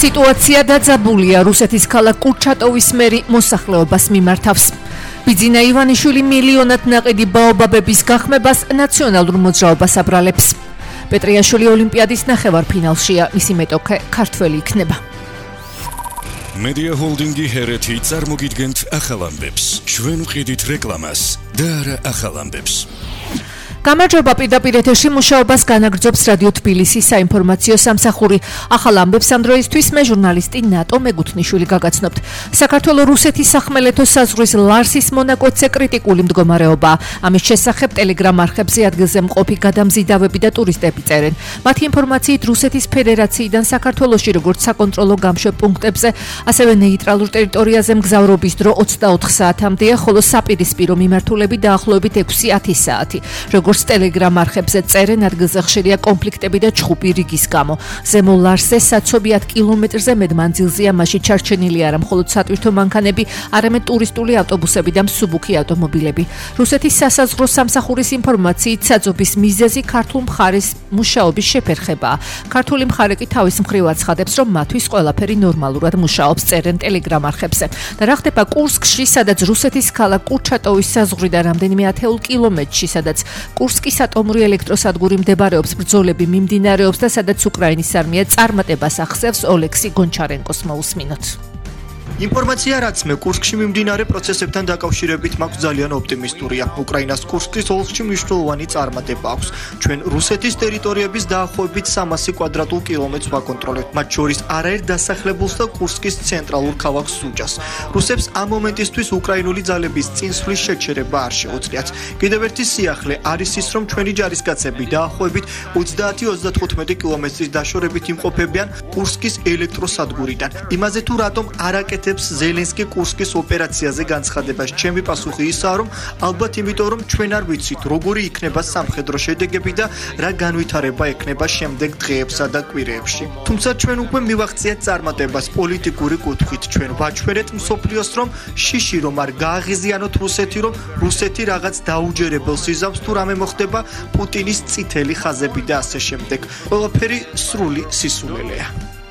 სიტუაცია დაძაბულია რუსეთის ქალაქ კურჩატოვის მერი მოსახლეობას მიმართავს. ბიძინა ივანიშვილი მილიონად ნაყიდი ბაობაბების გახმებას ნაციონალურ მოძრაობას აბრალებს. პეტრიაშვილი ოლიმპიადის ნახევარფინალშია, მისი მეტოქე ქართველი იქნება. Media Holdingi ჰერეთი წარმოგიდგენთ ახალ ამბებს. ჩვენ ვყიდით რეკლამას და არა ახალ ამბებს. გამარჯობა, პირდაპირ ეთერში მუშაობას განაგრძობს რადიო თბილისის საინფორმაციო სამსახური. ახალ ამბებს ამ დროისთვის მე ჟურნალისტი ნატო მეგუთნიშვილი გაგაცნობთ. საქართველოს რუსეთის სახმელეთო საზღვრის ლარსის მონაკვეთზე კრიტიკული მდგომარეობაა. ამის შესახებ ტელეგრამ არხებზე ადგილზე მყოფი გადამზიდავები და ტურისტები წერენ. მათი ინფორმაციით რუსეთის ფედერაციიდან საქართველოში როგორც საკონტროლო გამშვებ პუნქტებზე, ასევე ნეიტრალურ ტერიტორიაზე მგზავრობის დრო 24 საათამდეა, ხოლო საპირისპირო მიმართულები დაახლოებით 6-10 საათი. როგორც ტელეგრამ არხებზე წერენ, ადგილზე ხშირია კონფლიქტები და ჩხუბი რიგის გამო. ზემო ლარსზე საცობი 10 კილომეტრზე მეტ მანძილზეა, მასში ჩარჩენილი არა მხოლოდ სატვირთო მანქანები, არამედ ტურისტული ავტობუსები და მსუბუქი ავტომობილები. რუსეთის სასაზღვრო სამსახურის ინფორმაციით, საძობის მიზეზი ქართულ მხარეს მუშაობის შეფერხებაა. ქართული მხარე კი თავის მხრივ აცხადებს, რომ მათთვის ყველაფერი ნორმალურად მუშაობს, წერენ ტელეგრამ არხებზე. და რა ხდება კურსკში, სადაც რუსეთის ქალაქ კურჩატოვის საზღვრიდან რამდენიმე ათეულ კილომეტრში, სადაც კურსკის ატომური ელექტროსადგური მდებარეობს, ბრძოლები მიმდინარეობს და სადაც უკრაინის არმია წარმატებას ახსევს, ოლექსი გონჩარენკოს მოусმინოთ. ინფორმაცია, რაც მე კურსკში მიმდინარე პროცესებთან დაკავშირებით მაქვს ძალიან ოპტიმისტურია. უკრაინას კურსკის ოლქში მნიშვნელოვანი წარმატება აქვს. ჩვენ რუსეთის ტერიტორიების დაახლოებით 300 კვადრატულ კილომეტრს ვაკონტროლებთ, მათ შორის არაერთ დასახლებულს და კურსკის ცენტრალურ ქალაქ სუჯას. რუსებს ამ მომენტისთვის უკრაინული ძალების წინსვლის შეჩერება არ შეუძლიათ. კიდევ ერთი სიახლე არის ის, რომ ჩვენი ჯარისკაცები დაახლოებით 30-35 კილომეტრის დაშორებით იმყოფებიან კურსკის ელექტროსადგურიდან. იმაზე თუ რატომ არაკეთებს ზელენსკი კურსკის ოპერაციაზე განცხადებას, ჩემი პასუხი ისაა, რომ ალბათ იმიტომ, რომ ჩვენ არ ვიცით, როგორი იქნება სამხედრო შედეგები და რა განვითარება ექნება შემდეგ დღეებსა და კვირეებში. თუმცა ჩვენ უკვე მივაღწიეთ წარმატებას პოლიტიკური კუთხით. ჩვენ ვაჩვენეთ მსოფლიოს, რომ შიში რომ არ გააღიზიანოთ რუსეთი, რომ რუსეთი რაღაც დაუჯერებელს იზამს თუ რამე მოხდება პუტინის წითელი ხაზები და ასე შემდეგ. ყველაფერი სრული სისულელეა.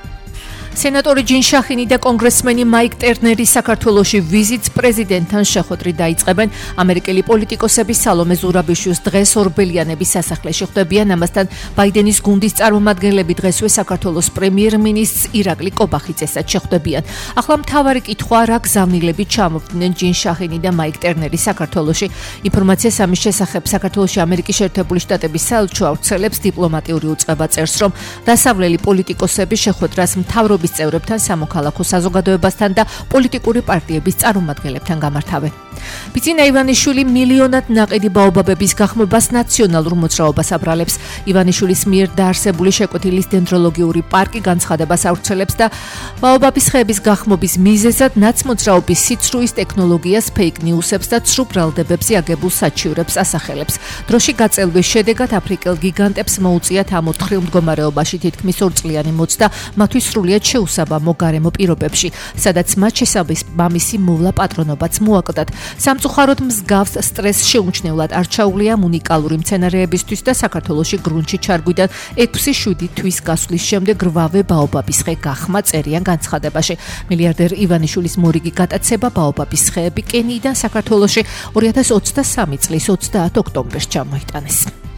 სენატორი ჯინ შახინი და კონგრესმენი მაიკ ტერნერი საქართველოში ვიზიტს პრეზიდენტთან შეხვედრით დაიწყებენ. ამერიკელი პოლიტიკოსები სალომე ზურაბიშვილს დღეს ორბელიანების სასახლეში ხვდებიან. ამასთან ბაიდენის გუნდის წარმომადგენლები დღესვე საქართველოს პრემიერ-მინისტრს ირაკლი კობახიძესაც შეხვდებიან. ახლა მთავარი კითხვა, რა გზავნილებით ჩამოვიდნენ ჯინ შახინი და მაიკ ტერნერი საქართველოში. ინფორმაციას ამის შესახებ საქართველოში ამერიკის შეერთებული შტატების საელჩო ავრცელებს. დიპლომატიური უწყება წერს, რომ დასავლელი პოლიტიკოსები შეხვედრას მთავრობის წევრებთან, სამოქალაქო საზოგადოებასთან და პოლიტიკური პარტიების წარმომადგენლებთან გამართავენ. ბიძინა ივანიშვილი მილიონად ნაყიდი ბაობაბების გახმებას ნაციონალურ მოძრაობას აბრალებს. ივანიშვილის მიერ დაარსებული შეკვეთილის დენდროლოგიური პარკი განცხადებას ავრცელებს და ბაობაბის ხეების გახმობის მიზეზად ნაცმოძრაობის სიცრუის ტექნოლოგიას, ფეიქ ნიუსებს და ცრუ ბრალდებებზე აგებულ საჩივრებს ასახელებს. დროში გაწელვის შედეგად აფრიკელ გიგანტებს მოუწიათ ამ ოთხრილ მდგომარეობაში თითქმის 2 წლიანი მოცდა, მათთვის სრულიად შეუსაბამო გარემო პირობებში, სადაც მათ შესაბამისი მოვლა პატრონობაც მოაკლდათ. სამწუხაროდ მსგავს სტრესს შეუმჩნევლად არ ჩაუვლია უნიკალური მცენარეებისთვის და საქართველოში გრუნტში ჩარგვიდან 6-7 თვის გასვლის შემდეგ რვავე ბაობაბის ხე გახმა, წერიან განცხადებაში. მილიარდერ ივანიშვილის მორიგი გატაცება ბაობაბის ხეები კენიიდან საქართველოში 2023 წლის 30 ოქტომბერს ჩამოიტანეს.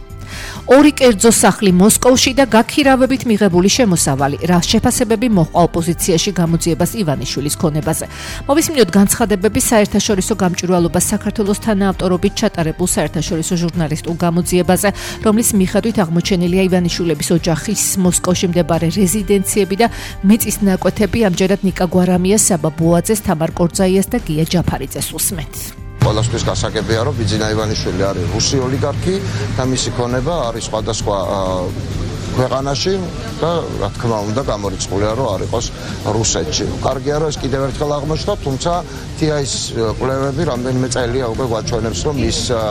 ორი კერძო სახლი მოსკოვში და გაქირავებით მიღებული შემოსავალი, რა შეფასებები მოჰყვა ოპოზიციაში გამოძიებას ივანიშვილის ქონებაზე. მოვისმინოთ განცხადებები საერთაშორისო გამჭვირვალობას საქართველოს თანაავტორობით ჩატარებულ საერთაშორისო ჟურნალისტულ გამოძიებაზე, რომლის მიხედვით აღმოჩენილია ივანიშვილების ოჯახის მოსკოვში მდებარე რეზიდენციები და მიწის ნაკვეთები. ამჯერად ნიკა გვარამიას, საბა ბოაძეს, თამარ კორძაიას და გია ჯაფარიძეს უსმენთ. ყველასთვის გასაგებია, რომ ბიძინა ივანიშვილი არის რუსი ოლიგარქი და მისი ქონება არის სხვადასხვა ქვეყანაში და რა თქმა უნდა გამორიცხულია, რომ არ იყოს რუსეთში. კარგია, რომ ეს კიდევ ერთხელ აღმოჩნდა, თუმცა TI-ის კვლევები რამდენიმე წელია უკვე გვაჩვენებს, რომ ის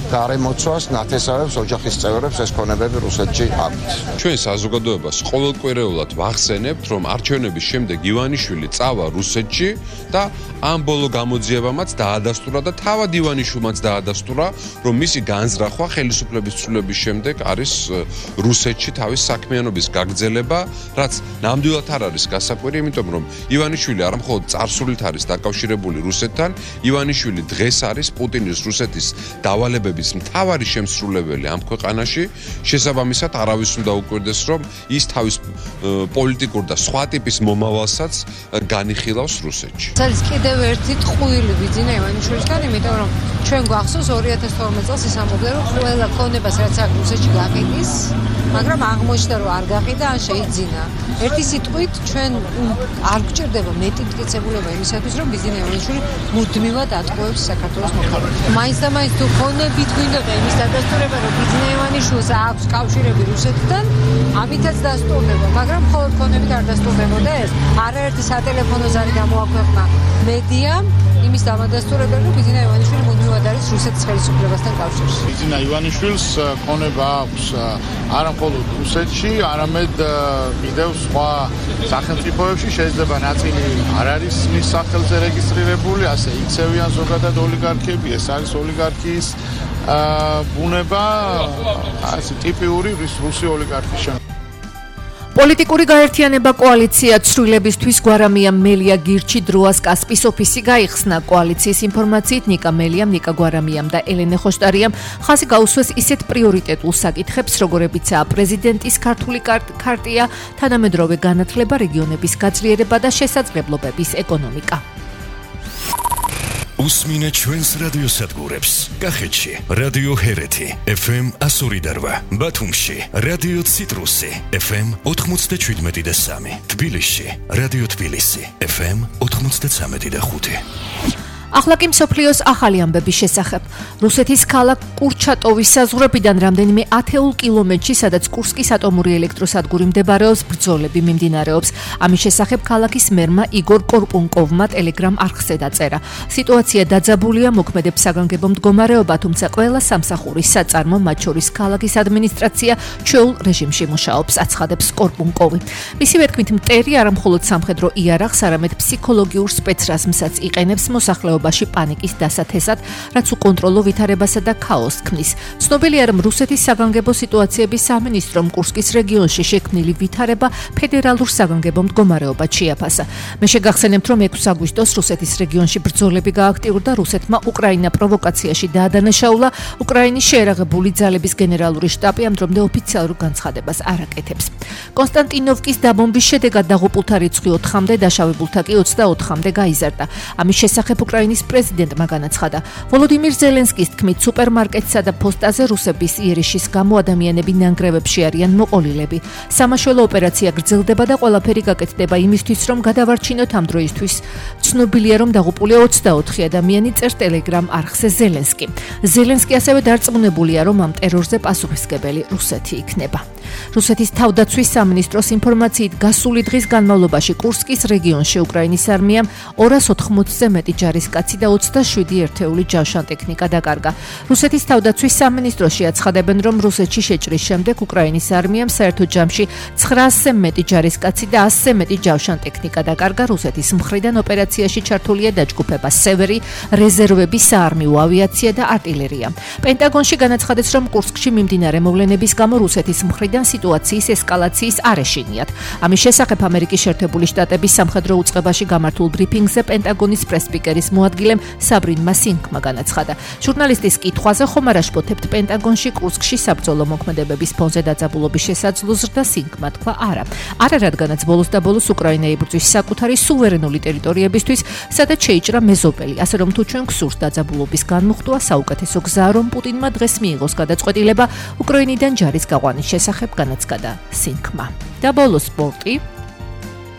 გარემოცვას, ნათესავებს, ოჯახის წევრებს ეს ქონებები რუსეთში აქვთ. ჩვენ საზოგადოებას ყოველკვირეულად ვახსენებთ, რომ არჩევნების შემდეგ ივანიშვილი წავა რუსეთში და ამ ბოლო გამოძიებამაც დაადასტურა და თავად ივანიშვილმაც დაადასტურა, რომ მისი განზრახვა ხელისუფლების ცვლილების შემდეგ არის რუსეთში თავის საქმიანობის გაგრძელება, რაც ნამდვილად არ არის გასაკვირი, იმიტომ რომ ივანიშვილი არ მხოლოდ წარსულით არის დაკავშირებული რუსეთთან, ივანიშვილი დღეს არის პუტინის რუსეთის დავალებების მთავარი შემსრულებელი ამ ქვეყანაში, შესაბამისად არავის უნდა უკვირდეს, რომ ის თავის პოლიტიკურ და სხვა ტიპის მომავალსაც განიხილავს რუსეთში. არის კიდევ ერთი ტყუილი ბიძინა ივანიშვილისგან, იმიტომ რომ ჩვენ გვახსოვს 2012 წელს ის ამბობდა, რომ ყველა ქონებას რაც აქ რუსეთში გაყიდის, მაგრამ აღმოჩნდა რომ არ გაყიდა, ან შეიძინა. ერთი სიტყვით ჩვენ არ გვჭირდება მეტი მტკიცებულება იმისათვის, რომ ბიძინა ივანიშვილი მუდმივად ატყუებს საქართველოს მოქალაქეებს. მაინც და მაინც თუ ქონებით გვინდოდა იმის დადასტურება, რომ ბიძინა ივანიშვილს აქვს კავშირები რუსეთთან, ამითაც დასტურდება, მაგრამ მხოლოდ ქონებით არ დასტურდებოდა ეს. არაერთი სატელეფონო ზარი გამოაქვეყნა მედიამ იმის დამადასტურებელი, რომ ბიძინა ივანიშვილი მუდმივად არის რუსეთის ხელისუფლებასთან კავშირში. ბიძინა ივანიშვილს ქონება აქვს არა მხოლოდ რუსეთში, არამედ კიდევ სხვა სახელმწიფოებში, შეიძლება ნაწილი არ არის მის სახელზე რეგისტრირებული, ასე იქცევიან ზოგადად ოლიგარქები, ეს არის ოლიგარქიის ბუნება, ასე ტიპიური რუსი ოლიგარქის შემოქმედება. პოლიტიკური გაერთიანება კოალიცია ცვლილებისთვის გვარამია მელია გირჩი დროას კასპის ოფისი გაიხსნა. კოალიციის ინფორმაციით ნიკა მელიამ, ნიკა გვარამიამ და ელენე ხოშტარიამ ხაზი გაუსვეს ისეთ პრიორიტეტულ საკითხებს, როგორებიცაა პრეზიდენტის ქართული ქარტია, თანამედროვე განათლება, რეგიონების გაძლიერება და შესაძლებლობების ეკონომიკა. უსმინე ჩვენს რადიოსადგურებს. კახეთში რადიო ჰერეთი FM 102.8, ბათუმში რადიო ციტრუსი FM 97.3, თბილისში რადიო თბილისი FM 93.5. ახლა კი მსოფლიოს ახალი ამბების შესახებ. რუსეთის ქალაქ კურჩატოვის საზღვრებიდან რამდენიმე 10 კილომეტრში, სადაც კურსკის ატომური ელექტროსადგური მდებარეობს, ბრძოლები მიმდინარეობს. ამის შესახებ ქალაქის მერმა იგორ კორპუნკოვმა ტელეგრამ არხზე დაწერა. სიტუაცია დაძაბულია, მოქმედებს საგანგებო მდგომარეობა, თუმცა ყველა სამსახურის საწარმო, მათ შორის ქალაქის ადმინისტრაცია, ჩვეულ რეჟიმში მუშაობს, აცხადებს კორპუნკოვი. მისივე თქმით, მტერი არა მხოლოდ სამხედრო იარაღს, არამედ ფსიქოლოგიურ სპეცრაზმსაც იყენებს მოსახლეობაში პანიკის დასათესად, რაც უკონტროლო ვითარებასა და ქაოსს ქმნის. ცნობილია, რომ რუსეთის საგანგებო სიტუაციების სამინისტრომ კურსკის რეგიონში შექმნილი ვითარება ფედერალურ საგანგებო მდგომარეობად შეაფასა. მე შეგახსენებთ, რომ 6 აგვისტოს რუსეთის რეგიონში ბრძოლები გააქტიურდა, რუსეთმა უკრაინა პროვოკაციაში დაადანაშაულა. უკრაინის შეერაღებული ძალების გენერალური შტაბი ამ დრომდე ოფიციალურ განცხადებას არ აკეთებს. კონსტანტინოვკის დაბომბვის შედეგად დაღუპულთა რიცხვი 4-მდე, დაშავებულთა კი 24-მდე გაიზარდა. ამის შესახებ უკრაინის პრეზიდენტმა განაცხადა. ვოლოდიმირ ზელენსკის თქმით, სუპერმარკეტსა და ფოსტაზე რუსების იერიშის გამო ადამიანები ნანგრევებში არიან მოყოლილები. სამაშველო ოპერაცია გრძელდება და ყველაფერი გაკეთდება იმისთვის, რომ გადავარჩინოთ ამ დროისთვის. ცნობილია, რომ დაღუპულია 24 ადამიანი, წერს ტელეგრამ არხზე ზელენსკი. ზელენსკი ასევე დარწმუნებულია, რომ ამ ტერორზე პასუხისმგებელი რუსეთი იქნება. რუსეთის თავდაცვის სამინისტროს ინფორმაციით, გასული დღის განმავლობაში კურსკის რეგიონში უკრაინის არმიამ 280-ზე მეტი ჯარისკაცი და 27 ერთეული ჯავშან ტექნიკა დაკარგა. რუსეთის თავდაცვის სამინისტროში აცხადებენ, რომ რუსეთში შეჭრის შემდეგ უკრაინის არმიამ საერთო ჯამში 900-ზე მეტი ჯარისკაცი და 100-ზე მეტი ჯავშან ტექნიკა დაკარგა. რუსეთის მხრიდან ოპერაციაში ჩართულია დაჯგუფება სევერი, რეზერვები, საარმიო ავიაცია და არტილერია. პენტაგონში განაცხადეს, რომ კურსკში მიმდინარე მოვლენების გამო რუსეთის მხრიდან სიტუაციის ესკალაციის არ ეშინიათ. ამის შესახებ ამერიკის შეერთებული შტატების სამხედრო უწყებაში გამართულ ბრიფინგზე პენტაგონის პრესპიკერის მოადგილემ საბრინმა სინგმა განაცხადა. ჟურნალისტის კითხვაზე ხომ არ აშფოთებთ პენტაგონში კურსკში საბრძოლო მოქმედებების ფონზე დაძაბულობის შესაძლოს ზრდა, სინგმა თქვა არა. არა, რადგანაც ბოლოს და ბოლოს უკრაინა იბრძვის საკუთარი სუვერენული ტერიტორიებისთვის, სადაც შეიჭრა მეზოპელი, ასე რომ თუ ჩვენ გსურს დაძაბულობის განმუხტვა, საუკეთესო გზაა, რომ პუტინმა დღეს მიიღოს გადაწყვეტილება უკრაინიდან ჯარის გაყვანის შესახებ, განაცხადა სინგმა. და ბოლოს სპორტი.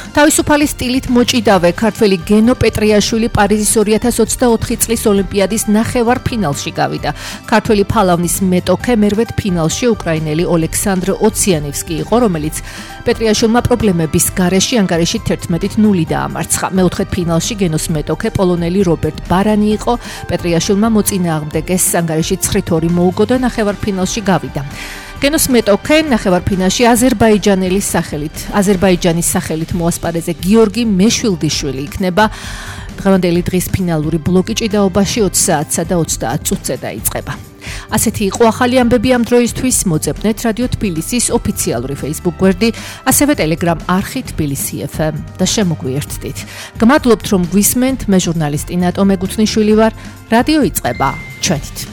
თავისუფალი სტილით მოჭიდავე ქართველი გენო პეტრიაშვილი პარიზის 2024 წლის ოლიმპიადის ნახევარფინალში გავიდა. ქართველი ფალავნის მეტოქე მერვედ ფინალში უკრაინელი ოლექსანდრ ოციანევსკი იყო, რომელიც პეტრიაშვილმა პრობლემების გარეშე ანგარიში 11-0 დაამარცხა. მეოთხედ ფინალში გენოს მეტოქე პოლონელი რობერტ ბარანი იყო. პეტრიაშვილმა მოწინააღმდეგეს ანგარიში 9-2 მოუგო და ნახევარფინალში გავიდა. გენოს მეტოქე ნახევარფინალში აზერბაიჯანის სახელით მოასპარეზე გიორგი მეშვილდიშვილი იქნება. დღევანდელი დღის ფინალური ბლოკი ჭიდაობაში 20 საათსა და 30 წუთზე დაიწყება. ასეთი იყო ახალი ამბები ამ დროისთვის. მოძებნეთ რადიო თბილისის ოფიციალური Facebook გვერდი, ასევე Telegram არხი თბილისი FM და შემოგვიერთდით. გმადლობთ რომ გვისმენთ, მე ჟურნალისტი ნატო მეგუთნიშვილი ვარ. რადიო იწყება ჩვენით.